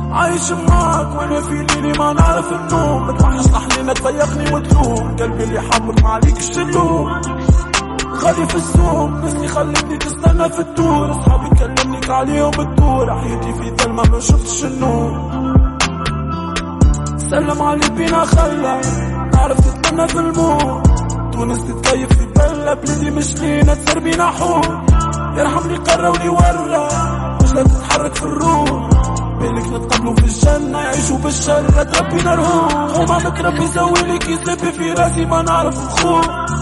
عايش معاك وانا في ليلي ما نعرف النوم، متوحش لحنينك تضيقني وتلوم، قلبي اللي حامك معليك الشلوم، غالي في السوق نسلي خلتني تستنى في الدور، اصحابي كلمنيك عليهم الدور، حياتي في ظلمة ما شفتش النور. سلم علي بينا خلى نعرف تتمنى في الموت، تونس تتكيف في بلة بلدي مش لينا تصير بينا حور، يرحمني قرى ولي ورى مش لا تتحرك في الروح، بالك نتقابلوا في الجنة يعيشوا بالشر تربينا رهوب، وما متربي يسوي لك يسب في راسي ما نعرف نخوف.